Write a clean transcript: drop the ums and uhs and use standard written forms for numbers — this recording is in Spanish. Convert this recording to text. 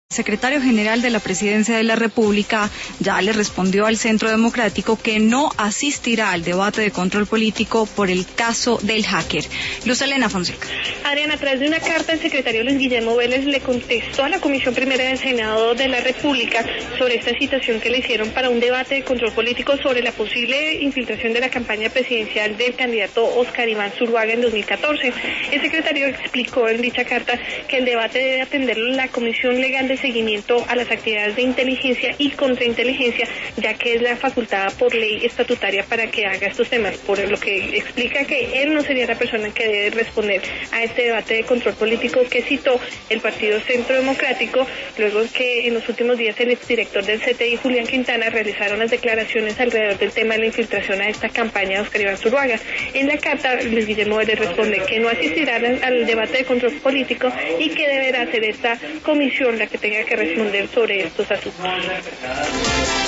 Secretario General de la Presidencia de la República ya le respondió al Centro Democrático que no asistirá al debate de control político por el caso del hacker. Luz Elena Fonseca. Adriana, a través de una carta, el secretario Luis Guillermo Vélez le contestó a la Comisión Primera del Senado de la República sobre esta citación que le hicieron para un debate de control político sobre la posible infiltración de la campaña presidencial del candidato Óscar Iván Zuluaga en 2014. El secretario explicó en dicha carta que el debate debe atenderlo la Comisión Legal de seguimiento a las actividades de inteligencia y contrainteligencia, ya que es la facultada por ley estatutaria para que haga estos temas, por lo que explica que él no sería la persona que debe responder a este debate de control político que citó el Partido Centro Democrático, luego que en los últimos días el exdirector del CTI, Julián Quintana, realizaron las declaraciones alrededor del tema de la infiltración a esta campaña de Óscar Iván Zuluaga. En la carta, Luis Guillermo Vélez responde que no asistirá al debate de control político y que deberá ser esta comisión la que tenga que responder sobre estos asuntos.